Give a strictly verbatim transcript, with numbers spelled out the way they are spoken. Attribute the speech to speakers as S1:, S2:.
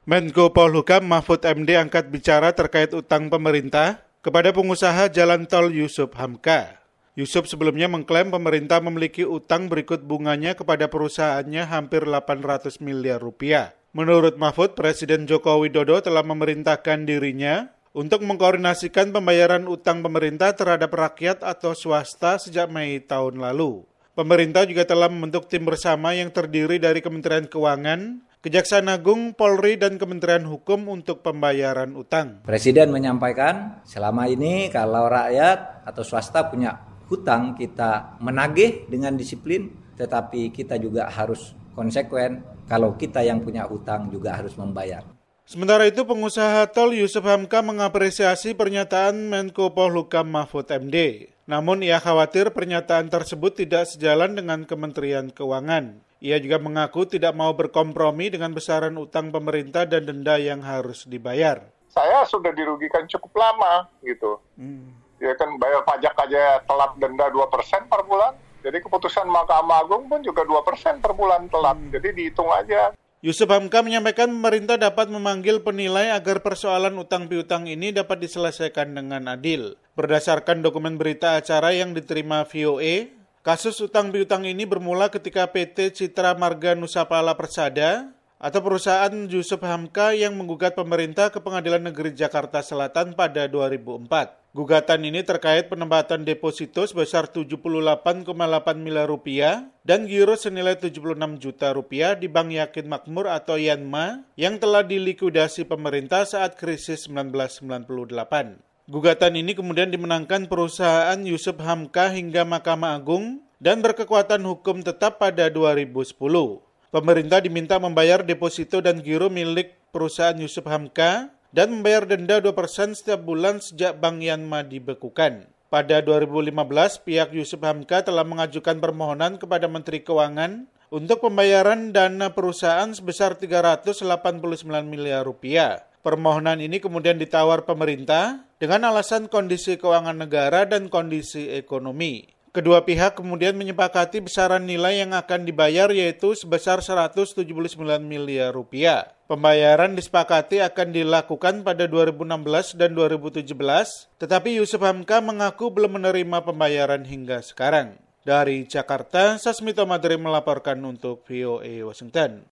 S1: Menko Polhukam Mahfud M D angkat bicara terkait utang pemerintah kepada pengusaha jalan tol Yusuf Hamka. Yusuf sebelumnya mengklaim pemerintah memiliki utang berikut bunganya kepada perusahaannya hampir delapan ratus miliar rupiah. Menurut Mahfud, Presiden Joko Widodo telah memerintahkan dirinya untuk mengkoordinasikan pembayaran utang pemerintah terhadap rakyat atau swasta sejak Mei tahun lalu. Pemerintah juga telah membentuk tim bersama yang terdiri dari Kementerian Keuangan, Kejaksaan Agung, Polri, dan Kementerian Hukum untuk pembayaran utang.
S2: Presiden menyampaikan selama ini kalau rakyat atau swasta punya hutang kita menagih dengan disiplin, tetapi kita juga harus konsekuen kalau kita yang punya hutang juga harus membayar.
S1: Sementara itu, pengusaha tol Yusuf Hamka mengapresiasi pernyataan Menko Polhukam Mahfud M D. Namun ia khawatir pernyataan tersebut tidak sejalan dengan Kementerian Keuangan. Ia juga mengaku tidak mau berkompromi dengan besaran utang pemerintah dan denda yang harus dibayar.
S3: Saya sudah dirugikan cukup lama gitu. Hmm. Ya kan bayar pajak aja telat denda dua persen per bulan. Jadi keputusan Mahkamah Agung pun juga dua persen per bulan telat. Hmm. Jadi dihitung aja.
S1: Yusuf Hamka menyampaikan pemerintah dapat memanggil penilai agar persoalan utang piutang ini dapat diselesaikan dengan adil. Berdasarkan dokumen berita acara yang diterima V O A, kasus utang piutang ini bermula ketika P T Citra Marga Nusapala Persada atau perusahaan Yusuf Hamka yang menggugat pemerintah ke Pengadilan Negeri Jakarta Selatan pada dua ribu empat. Gugatan ini terkait penempatan deposito sebesar tujuh puluh delapan koma delapan miliar rupiah dan giro senilai tujuh puluh enam juta rupiah di Bank Yakin Makmur atau Yanma yang telah dilikuidasi pemerintah saat krisis seribu sembilan ratus sembilan puluh delapan. Gugatan ini kemudian dimenangkan perusahaan Yusuf Hamka hingga Mahkamah Agung dan berkekuatan hukum tetap pada dua ribu sepuluh. Pemerintah diminta membayar deposito dan giro milik perusahaan Yusuf Hamka dan membayar denda dua persen setiap bulan sejak Bank Yanma dibekukan. Pada dua ribu lima belas, pihak Yusuf Hamka telah mengajukan permohonan kepada Menteri Keuangan untuk pembayaran dana perusahaan sebesar tiga ratus delapan puluh sembilan miliar rupiah. Permohonan ini kemudian ditawar pemerintah dengan alasan kondisi keuangan negara dan kondisi ekonomi. Kedua pihak kemudian menyepakati besaran nilai yang akan dibayar yaitu sebesar seratus tujuh puluh sembilan miliar rupiah. Pembayaran disepakati akan dilakukan pada dua ribu enam belas dan dua ribu tujuh belas, tetapi Yusuf Hamka mengaku belum menerima pembayaran hingga sekarang. Dari Jakarta, Sasmito Madri melaporkan untuk V O A Washington.